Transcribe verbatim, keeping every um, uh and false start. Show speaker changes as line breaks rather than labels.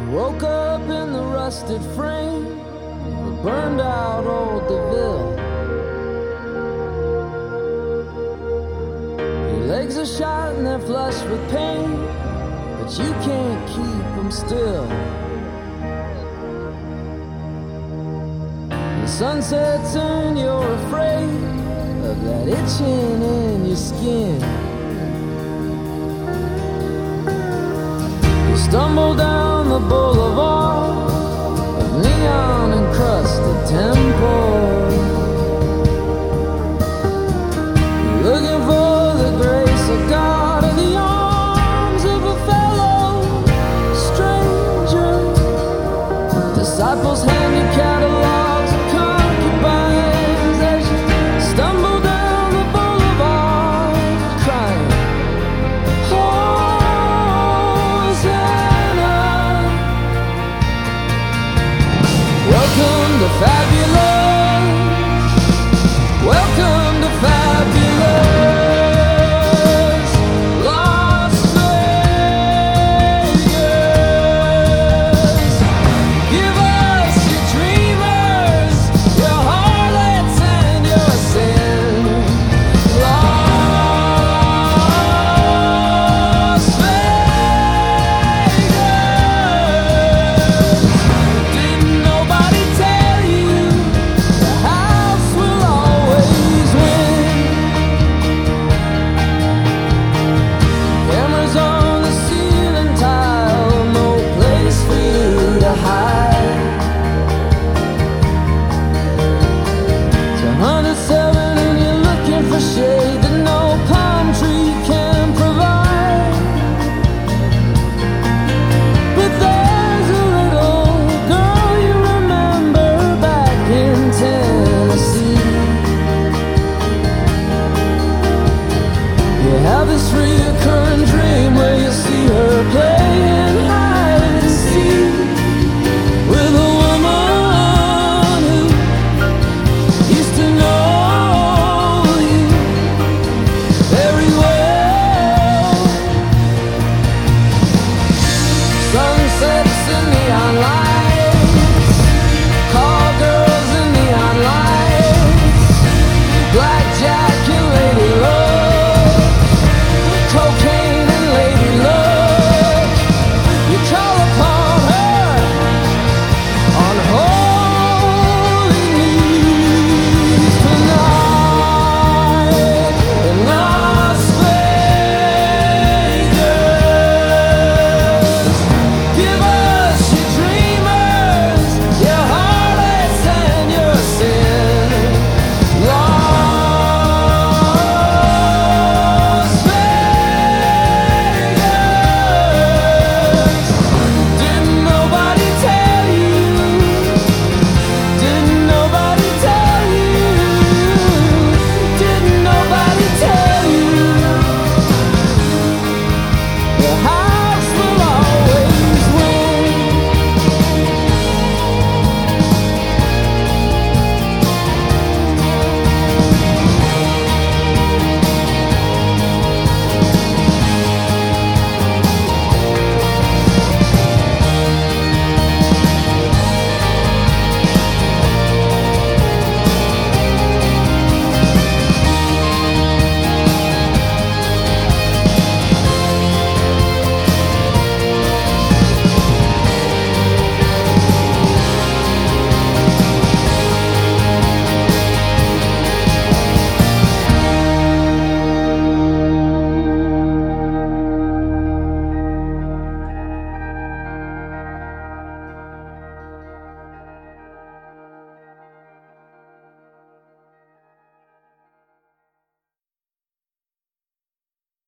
Woke up in the rusted frame of a burned out old DeVille. Your legs are shot and they're flush with pain, but you can't keep them still. The sun sets and you're afraid of that itching in your skin. You stumble down the boulevard of neon encrusted temples, looking for the grace of God in the arms of a fellow stranger. Disciples hand you catalogs of concubines as you stumble down the boulevard crying, Hosanna. Welcome to fabulous. Welcome to fabulous. Las Vegas. Give us your dreamers, your harlots and your sin. Las Vegas. Didn't nobody tell you the house will always win? Cameras on the ceiling tile, no place for you to hide. It's a hundred seven and you're looking for shade that no palm tree can provide. But there's a little girl you remember back in Tennessee. You have this recurring dream where you see her playing